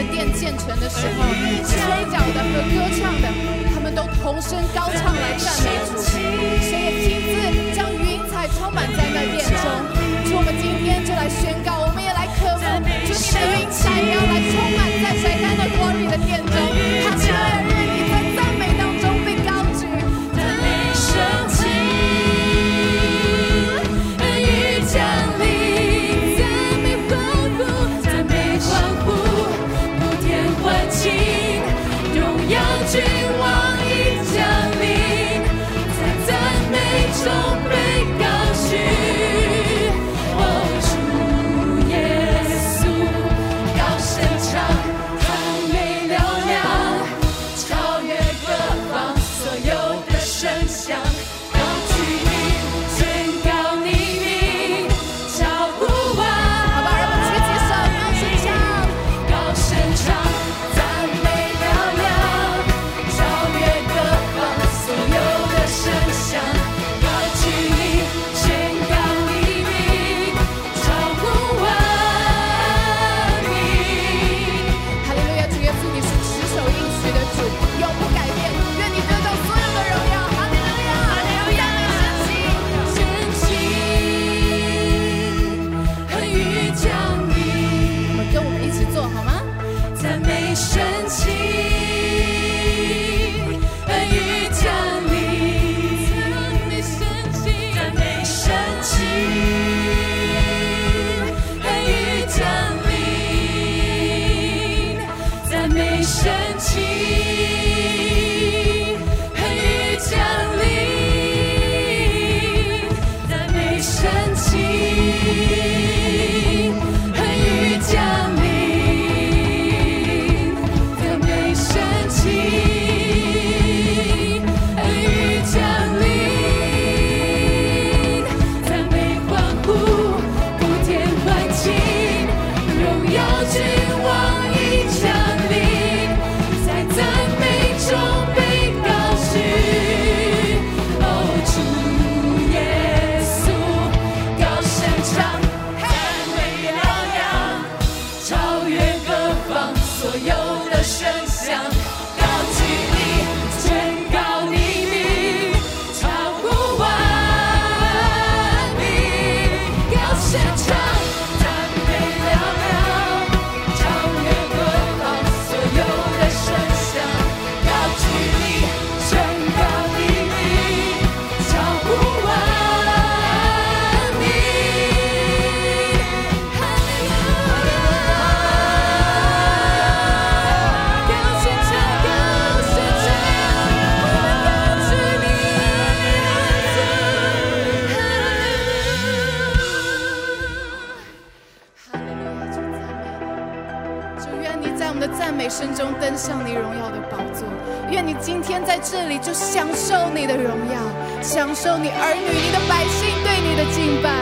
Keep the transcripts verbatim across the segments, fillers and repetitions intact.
殿建成的时候，吹角的和歌唱的，他们都同声高唱来赞美主。神也亲自将云彩充满在那殿中。主，我们今天就来宣告，我们也来渴慕主，你的云彩也要来充满在谁干的glory的殿中。哈利路亚，愿你在赞美当中被高举。赞美升起，恩雨降临，赞美欢呼，赞美欢呼，普天欢庆，荣耀君王已降临，在赞美中被高举。哦，主耶稣，高声唱，赞美嘹亮，超越各方所有的声响，高举你，宣告你名，超乎万。好吧，让我们举起手，高声唱，高声唱，赞美嘹亮，超越各方所有的声响，高举你，宣告你名，超乎万民。哈利路亚，主耶稣，你是持守应许的主，永不改变，愿你得到所有的荣耀。哈利路亚，哈利路亚，升起，恩雨降临。我们跟我们一起做好吗？赞美升起，恩雨降临，赞美升起，赞美升起，恩雨降临，赞美升起，恩雨降临，赞美升起，恩雨降临，赞美升起，恩雨降临，赞美欢呼，普天欢庆，荣耀君王已降临，在赞美中被高举。哦，主耶稣，高声唱，赞美嘹亮，超越各方所有的声响，高举你，宣告你名，超乎万民。高声唱，赞美嘹亮，超越各方所有的声响，高举你，宣告你名，超乎万民。哈利路亚，高声唱，高声唱，我们高举你，哈利路亚，主赞美你。主，愿你在我们的赞美声中登上你荣耀的宝座，愿你今天在这里就享受你的荣耀，享受你儿女、你的百姓对你的敬拜。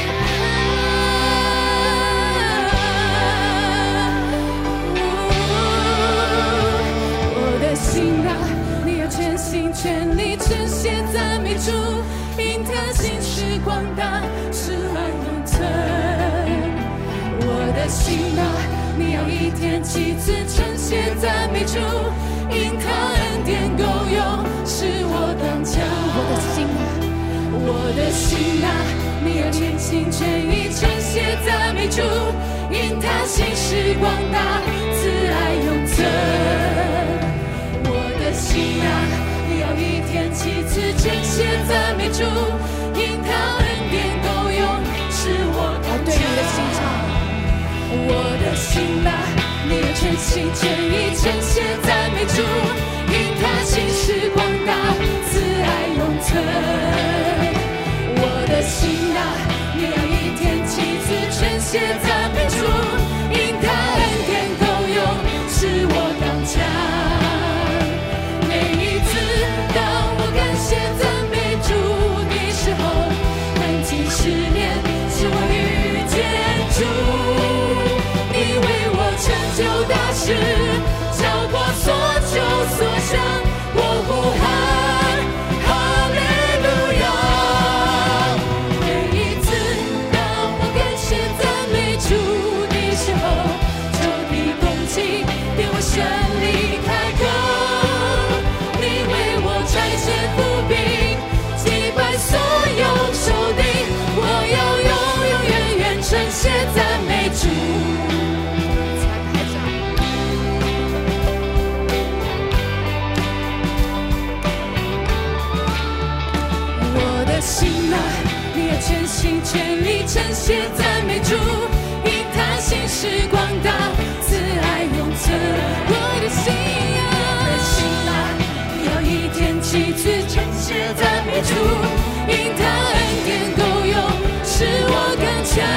我的心啊，你要全心全力称谢赞美主，因他心是广大，是爱永存。我的心啊，你要一天七次称谢赞美主，因他恩典够用，是我刚强。我的心啊，我的心啊，你要全心全意称谢赞美主，因他心是广大，慈爱永存。我的心啊，你要一天七次称谢赞美主，因他恩典够用，是我刚强。对你的心唱，我的心啊，你要全心全意称谢赞美主，因他心是广大，慈爱永存。我的心啊，你要一天七次称谢赞美主，因他恩典够用，是我刚强。每一次当我感谢赞美主的时候，很近十年是我遇见主，你为我成就大事，超过所求所想，我呼喊哈利路亚。每一次当我感谢赞美主的时候，仇敌攻击胜利开口，你为我拆解伏兵，击败所有仇敌，我要永永远远称谢赞美主。我的心啊，你要全心全力称谢赞美主，因他心是广大，慈爱永存。我的心啊，我的心啊，你要一天七次称谢赞美主，因他恩典够用，使我更强。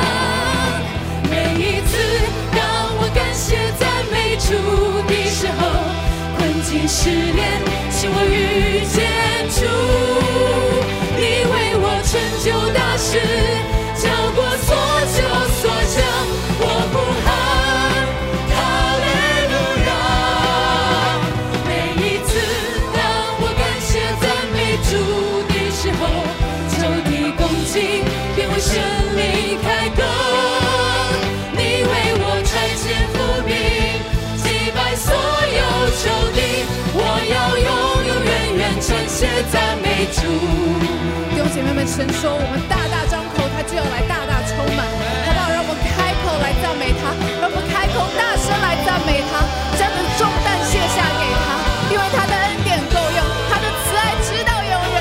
每一次当我感谢赞美主的时候，困境失恋，使我遇见主。你为我成就大事，超过所求所想，我呼喊哈利路亚。每一次当我感谢赞美主的时候，仇敌攻击便为胜利开口。你为我拆解伏兵，击败所有仇敌，我要永永远远称谢赞美主。弟兄姐妹们，神说我们大大张口，他就要来大大充满，好不好？让我们开口来赞美他，让我们开口大声来赞美他，将这重担卸下给他，因为他的恩典够用，他的慈爱直到永远。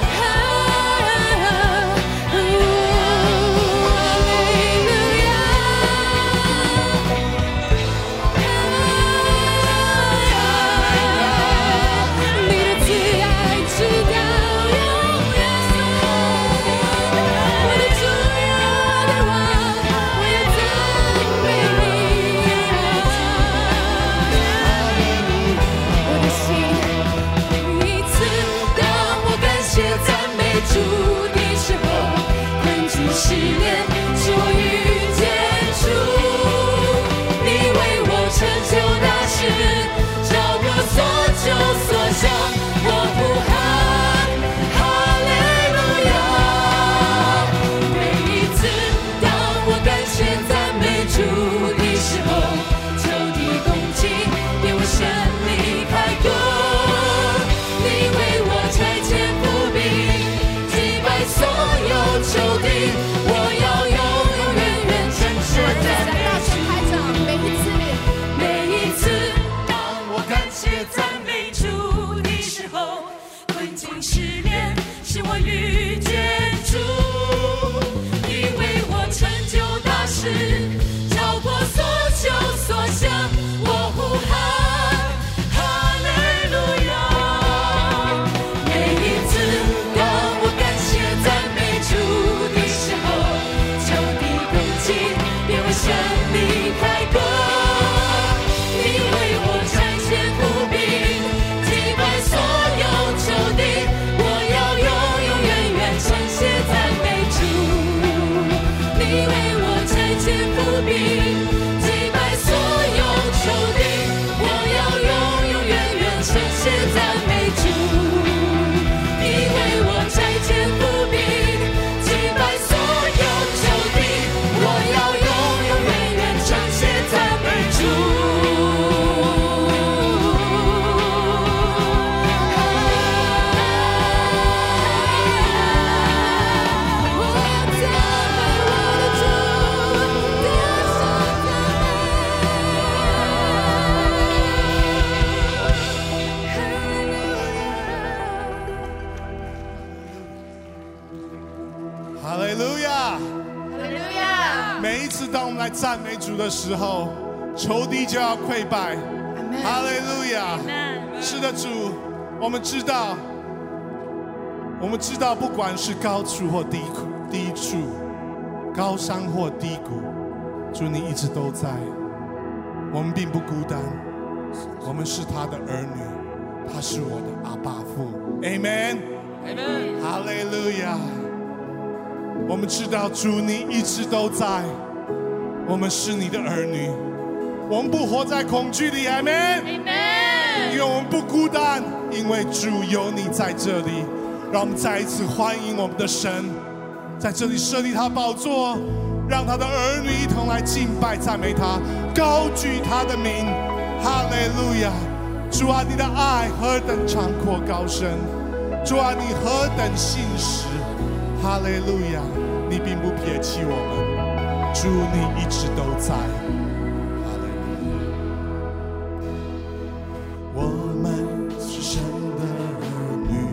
主的时候，困境失恋，使我遇见主。你为我成就大事，超过所求所想，我呼喊哈利路亚。每一次当我感谢赞美主的时候，仇敌攻击便为胜利开口。你为我拆解伏兵，所有仇敌，我要永永远远称谢赞美主。每一次，每一次，当我感谢赞美主的时候，困境失恋，使我遇见主。你为我成就大事，超过所求所想，我呼喊哈利路亚。每一次，当我感谢赞美主的时候，仇敌攻击便为胜利开口。你为我拆解伏兵，击败所有仇敌，我要永永远远称谢赞美主。你为我拆解伏兵，击败所有仇敌，我要永永远远称谢赞美主。你为我拆解伏兵，击败所有仇敌，我要永永远远称谢赞美主。 哈利路亚！ 哈利路亚！ 每一次当我们来赞美主的时候，仇敌就要溃败。哈利路亚！是的，主，我们知道，我们知道，不管是高处或低谷、低处，高山或低谷，主你一直都在。我们并不孤单，我们是他的儿女，他是我的阿爸父。Amen。Amen。哈利路亚。我们知道主你一直都在，我们是你的儿女，我们不活在恐惧里。 Amen。 因为我们不孤单，因为主有你在这里。让我们再一次欢迎我们的神在这里设立他宝座，让他的儿女一同来敬拜赞美他，高举他的名。 哈利路亚！主啊，你的爱何等长阔高深，主啊，你何等信实，哈利路亚！你并不撇弃我们，主你一直都在。哈利路亚！我们是神的儿女，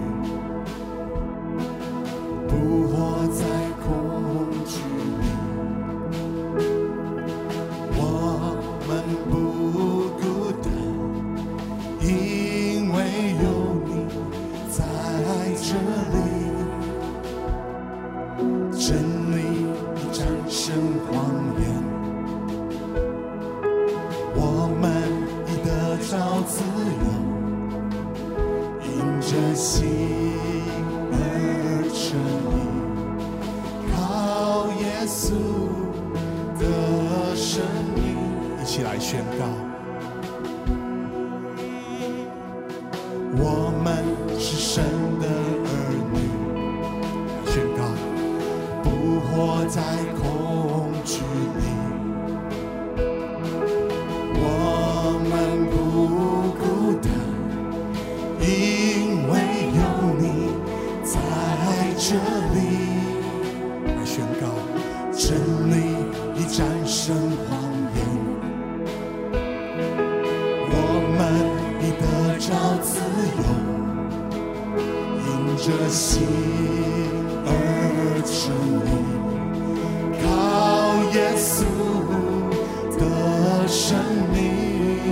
不活在恐惧里，我们不孤单，因为有你在这里。真理战胜谎言，我们已得着自由，因着信而成义，靠耶稣的生命。一起来宣告，我们是神的儿女。宣告，不活在恐惧里，我们不孤单，因为有你在这里。来宣告，真理已战胜谎言，我们已得着自由，因着信而成义，靠耶稣的生命。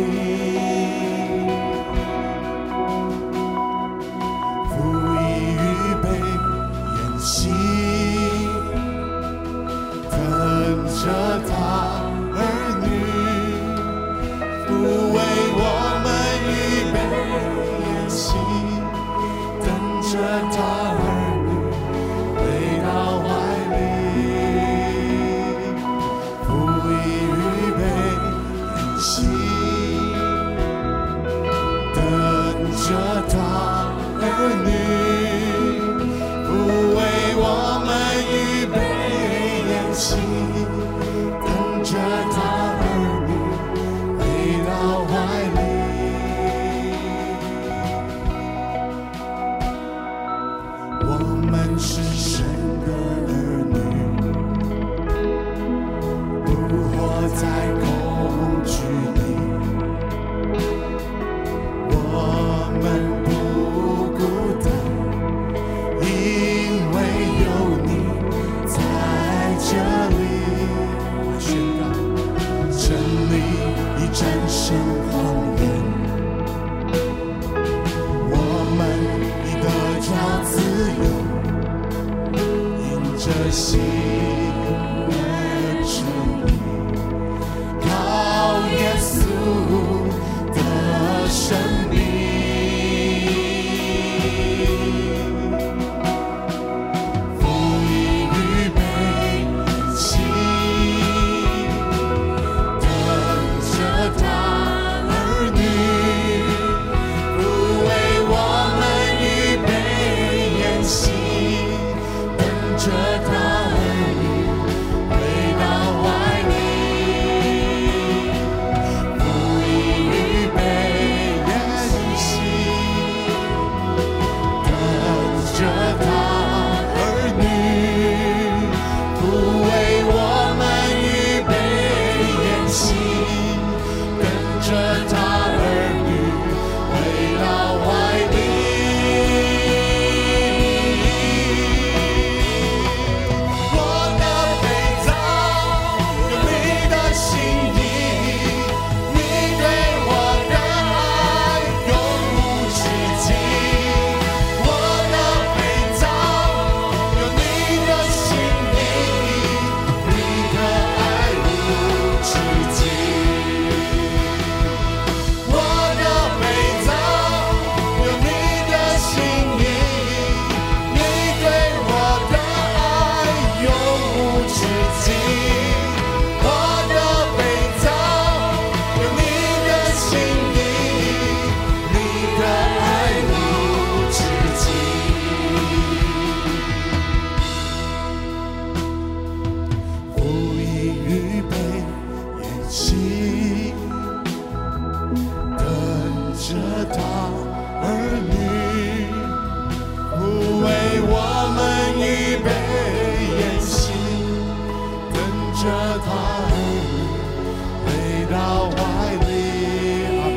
父已预备筵席，等着他儿女，父为我们预备筵席，等着他儿女回到怀里。父已预备筵席，等着他儿女，父为我们预备筵席，等着他儿女回到怀里。我们是神的儿女，不活在恐惧里，我们不孤单，因为有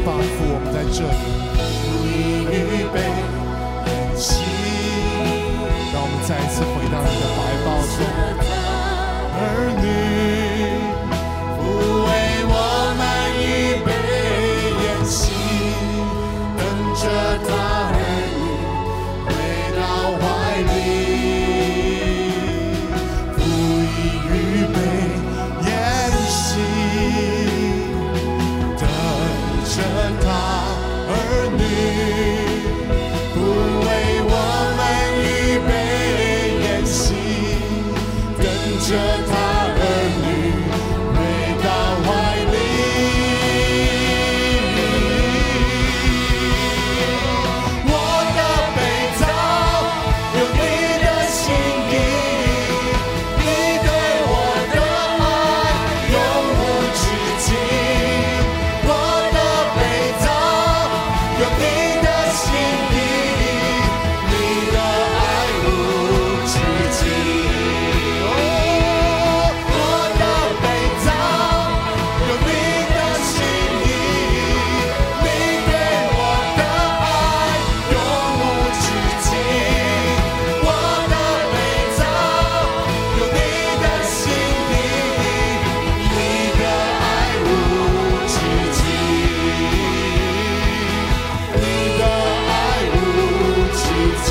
爸父，我们在这里，你预备恩心，让我们再一次回到你的怀抱中，儿女不为我们预备恩心，等着他儿女回到怀里，父已预备恩心，等着他儿女，不为我们预备恩心，等着他儿女回到怀里。我的被造有你的心意，你对我的爱永无止境。我的被造有你的心意，你的爱无止境。哦，我的被造有你的心意，你对我的爱永无止境。我的被造有你的心意，你的爱无止境，你的爱无止境，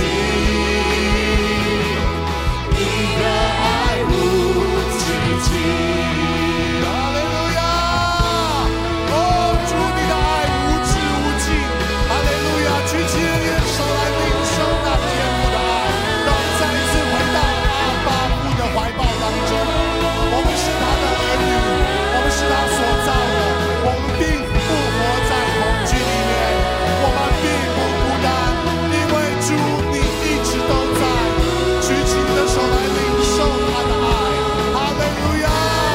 你的爱无止境。哈利路亚！哦，主，你的爱无止无尽。哈利路亚！举起你的手来领受那天父的爱，让我们再一次回到阿爸父的怀抱当中。我们是他的儿女，我们是他所造的，我们并不活在恐惧里面，我们并不孤单，因为主你一直都在。举起你的手来领受他的爱。哈利路亚！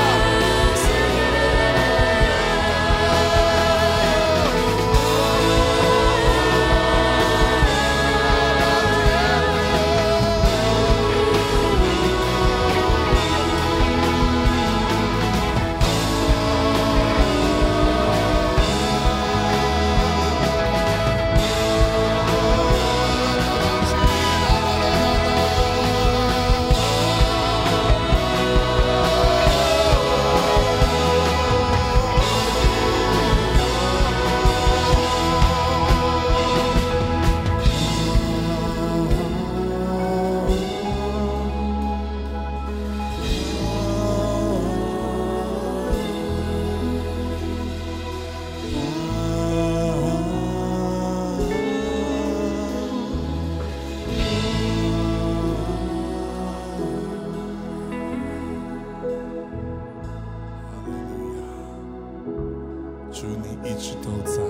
主，你一直都在，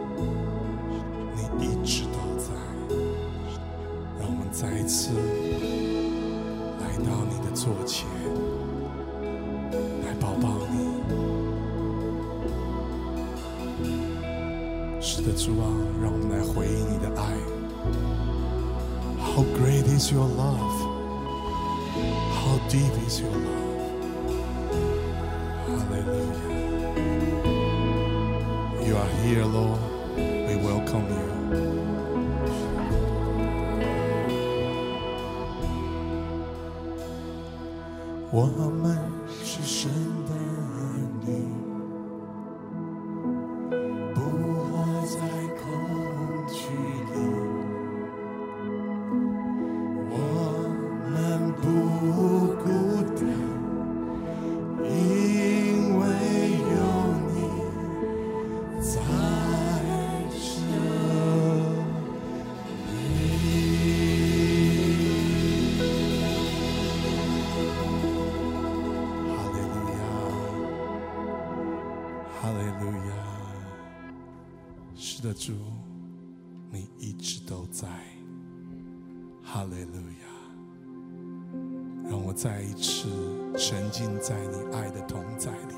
你一直都在，让我们再一次来到你的座前，来抱抱你。是的，主啊，让我们来回应你的爱。How great is your love? How deep is your love? Hallelujah. You are here, Lord. We welcome you. 我们是神的儿女，不活在恐惧里。我们不孤单，因为有你在这哈利路亚，是的，主，你一直都在。哈利路亚，让我再一次沉浸在你爱的同在里。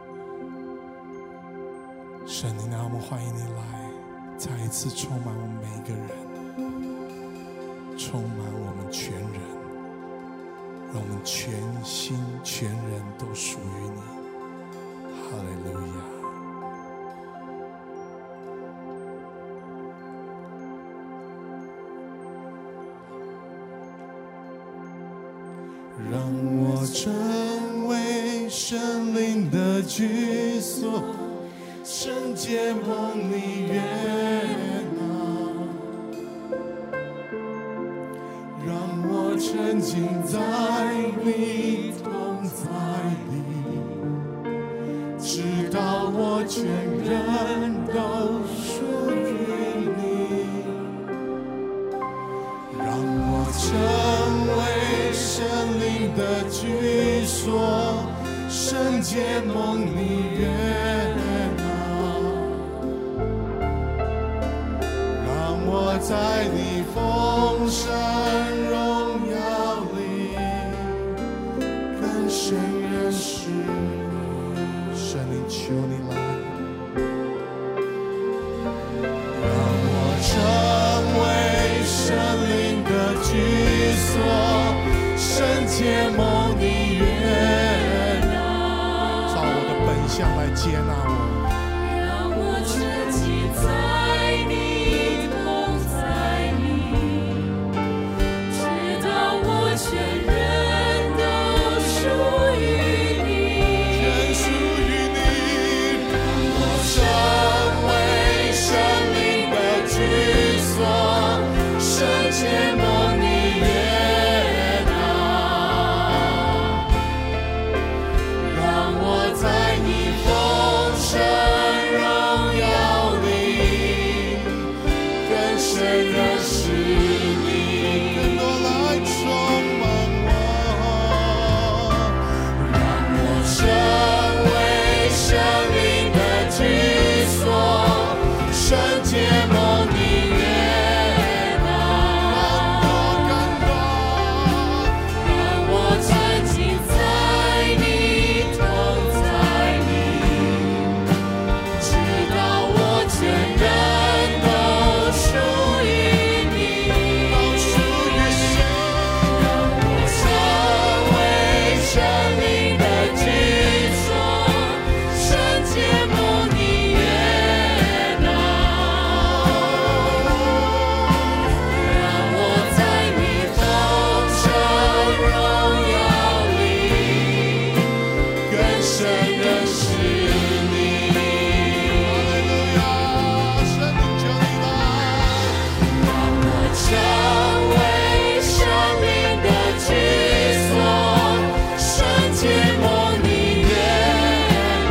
神，你让我们欢迎你来，再一次充满我们每一个人，充满我们全人，让我们全心全人都属于你。哈利路亚。 让我成为神灵的居所，圣洁蒙你悦纳，让我沉浸在你同在里，直到我全人都属于你，让我成为神灵的居所，圣洁蒙你悦纳，让我在你丰盛荣耀里更深认识你。神灵，求你来，让我成为神灵的居所，圣洁蒙你悦纳，照我的本相来接纳我， 让我沉浸在你同在里，直到我全人都属于你， 全属于你， 让我成为神灵的居所，圣洁蒙你悦纳，让我在你丰盛荣耀里更深认识你，更多来充满我，让我成为神灵的居所，圣洁蒙你悦纳，更多更多， 让我沉浸在你同在里，直到我全人都属于你， 都属于你， 让我成为神灵的居所，圣洁蒙你悦纳，让我在你丰盛荣耀里更深认识你。哈利路亚，神灵求你来， 让我成为生命的居所，圣洁蒙你悦纳，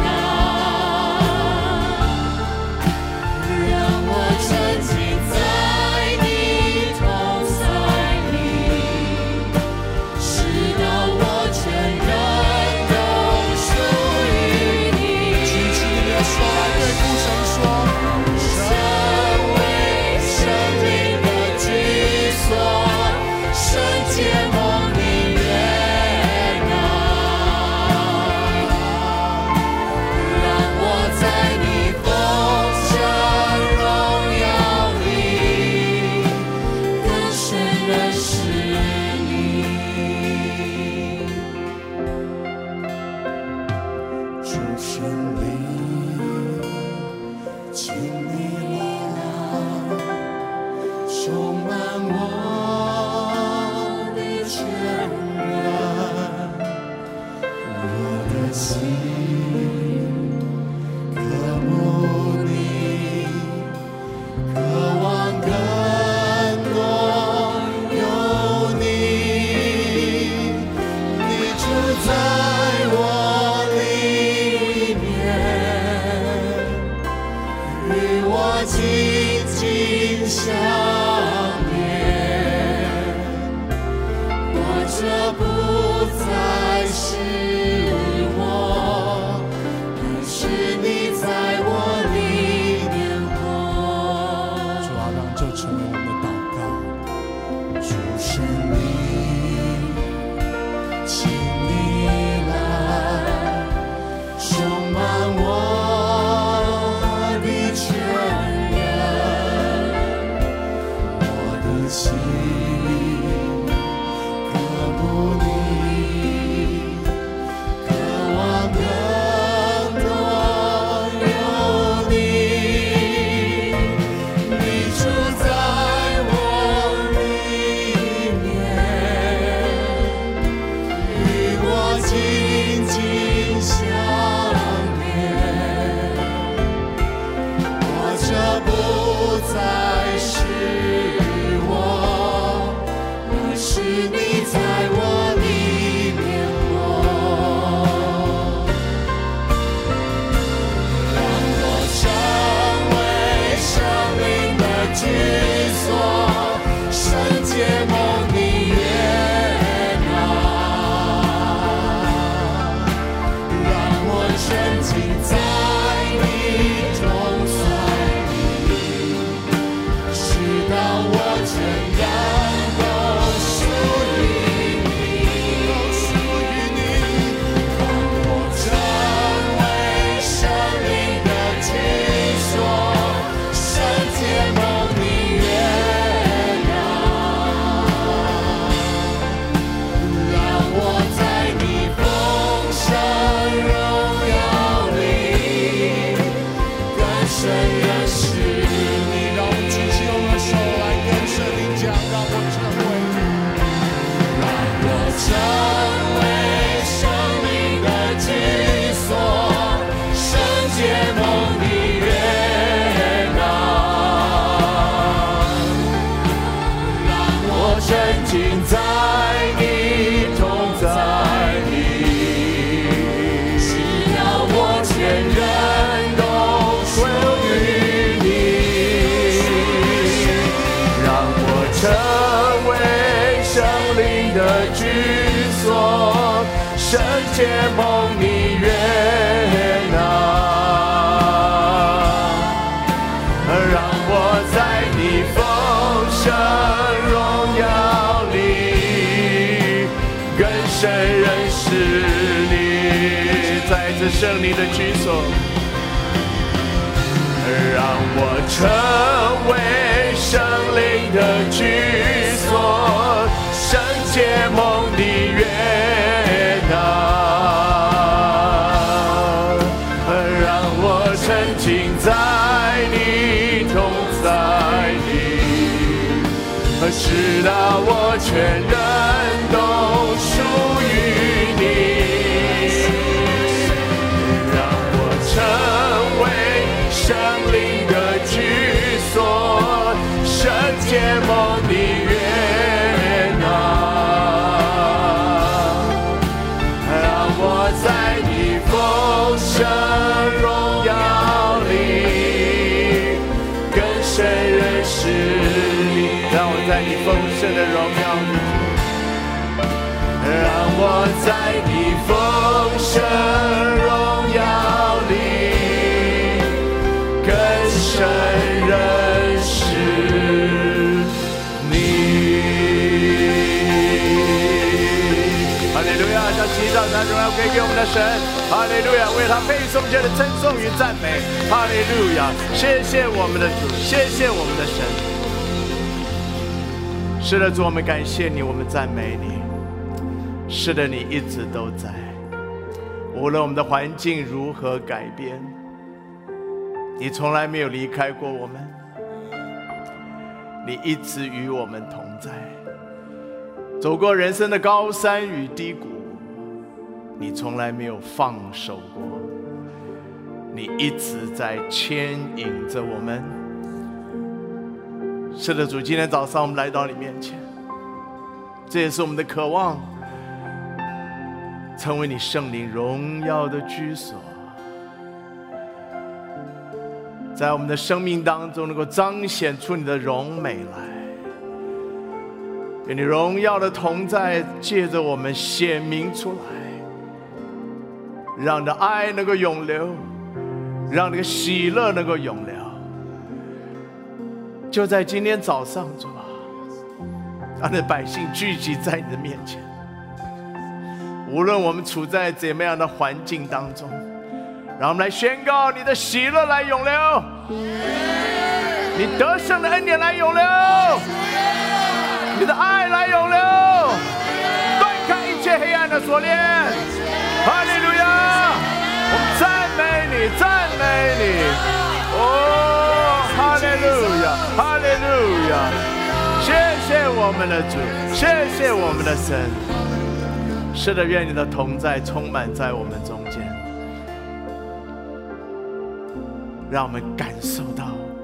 让我沉浸在你同在里，直到我全人都属于你。 举起你的手来对父神说， 成为生命的居所，圣洁蒙你悦纳，让我在你丰盛荣耀里更深认识你。 主神灵，请你来充满我的全人，我的心渴慕你，渴望更多有你，你住在我里面，与我紧紧相连，我这不再是我，乃是你在我里面活。主啊，让这成为我们的祷告。主神灵，请你来充满我的全人，我的心渴慕你。 认识你。让我们举起我们的手来跟圣灵讲，让我成为， 让我成为生命的居所，圣洁梦的悦纳，让我沉浸在你同在里，直到我全人都属于你，让我成为生灵的居所，圣洁梦的悦纳，让我在你丰盛荣耀里更深认识你，在这圣灵的居所，让我成为生灵的居所，圣洁梦的悦纳，让我沉浸在你同在里，直到我全人都属于你，让我成为生灵的居所，圣洁梦的悦纳，让我在你丰盛荣耀里更深认识你，让我在你丰盛的荣耀里，让我在你丰盛荣耀里更深认识你。哈利路亚！将祈祷和荣耀归给我们的神。哈利路亚！为他配颂节的称颂与赞美。哈利路亚！谢谢我们的主，谢谢我们的神。是的，主，我们感谢你，我们赞美你。是的，你一直都在，无论我们的环境如何改变，你从来没有离开过我们，你一直与我们同在。走过人生的高山与低谷，你从来没有放手过，你一直在牵引着我们。是的，主，今天早上我们来到你面前，这也是我们的渴望，成为你圣灵荣耀的居所，在我们的生命当中能够彰显出你的荣美来。愿你荣耀的同在借着我们显明出来，让你的爱能够永留，让你的喜乐能够永留。就在今天早上，主啊，让你的百姓聚集在你的面前，无论我们处在怎么样的环境当中，让我们来宣告你的喜乐来永留，你得胜的恩典来永留，你的爱来永留，断开一切黑暗的锁链。哈利路亚！我们赞美你，赞美你。哦，哈利路亚，哈利路亚！谢谢我们的主，谢谢我们的神。是的，愿你的同在充满在我们中间，让我们感受到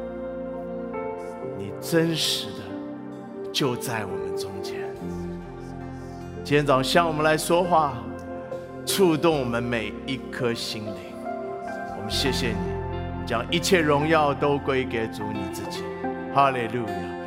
你真实的就在我们中间。今天早上向我们来说话，触动我们每一颗心灵。我们谢谢你，将一切荣耀都归给主你自己。哈利路亚。